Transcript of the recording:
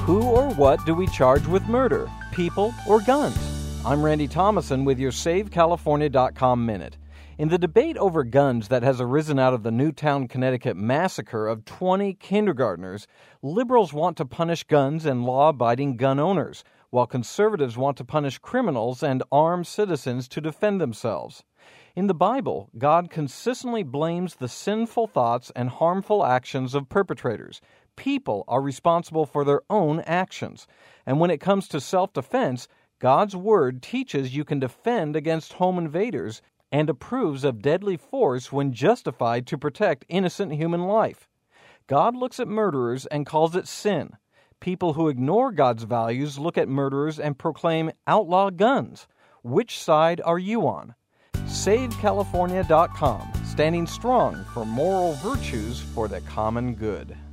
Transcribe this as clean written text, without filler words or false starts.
Who or what do we charge with murder? People or guns? I'm Randy Thomason with your SaveCalifornia.com Minute. In the debate over guns that has arisen out of the Newtown, Connecticut massacre of 20 kindergartners, liberals want to punish guns and law-abiding gun owners, while conservatives want to punish criminals and armed citizens to defend themselves. In the Bible, God consistently blames the sinful thoughts and harmful actions of perpetrators. People are responsible for their own actions. And when it comes to self-defense, God's Word teaches you can defend against home invaders and approves of deadly force when justified to protect innocent human life. God looks at murderers and calls it sin. People who ignore God's values look at murderers and proclaim outlaw guns. Which side are you on? SaveCalifornia.com, standing strong for moral virtues for the common good.